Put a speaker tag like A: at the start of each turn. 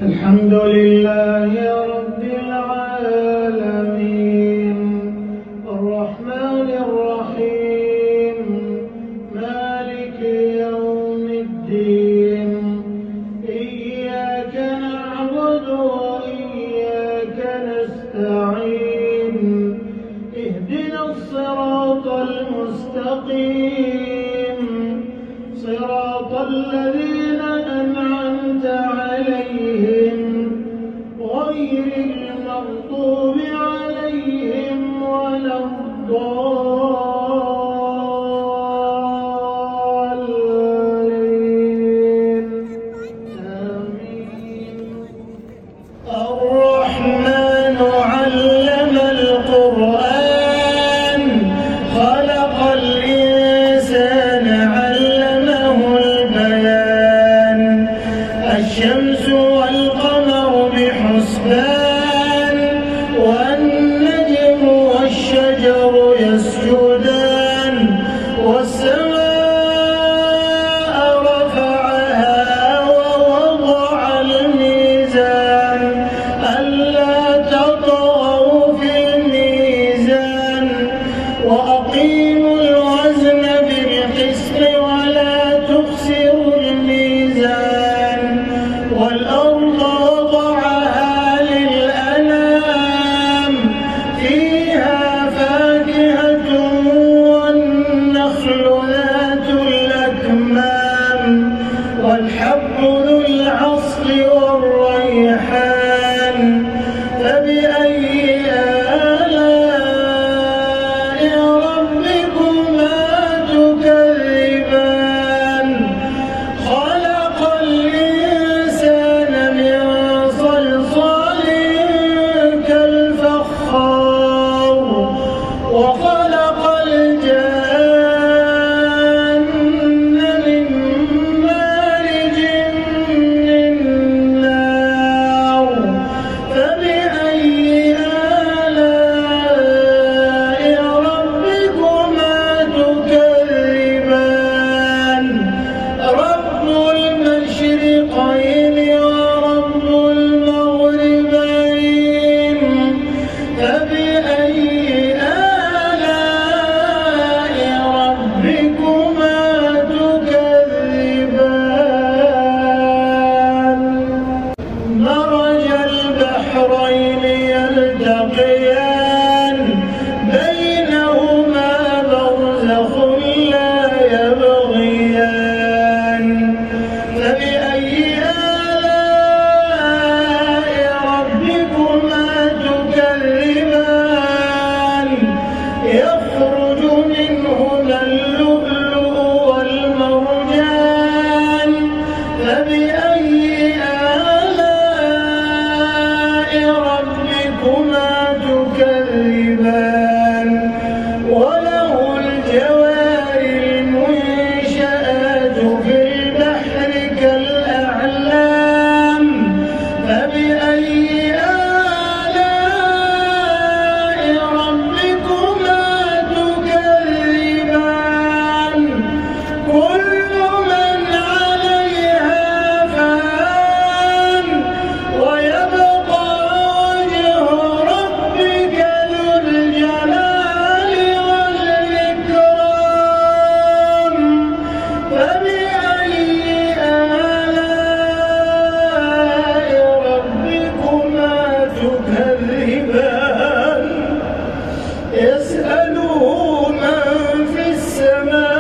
A: الحمد لله رب العالمين الرحمن الرحيم مالك يوم الدين إياك نعبد وإياك نستعين اهدنا الصراط المستقيم صراط الذين أنعمت عليهم غير المغضوب عليهم ولا الضالين آمين. الرحمن علم القرآن خلق الإنسان علمه البيان الشمس والقمر بحسبان والنجم والشجر يسجدان والسماء رفعها ووضع الميزان ألا تطغوا في الميزان وأقيموا الوزن بالقسط ولا تخسروا الميزان والأرض وضعها للأنام فيها فاكهة والنخل ذات الأكمام والحب ذو العصف والريحان فبأي آلاء ربكما تكذبان خلق الإنسان من صلصال كالفخار وخلق الجان من مارج من نار فبأي آلاء ربكما تكذبان رب المشرقين ورب المغربين فبأي آلاء ربكما تكذبان مرج البحرين يلتقيان بينهما برزخ لا يبغيان فبأي آلاء ربكما تكذبان يخرج منهما اللؤلؤ والمرجان فبأي آلاء ربكما تكذبان وله الجوار المنشآت في البحر كالأعلام فبأي آلاء ربكما تكذبان كل من عليها فان ويبقى وجه ربك ذو الجلال والإكرام فبأي آلاء ربكما تكذبان يسأله من في السماء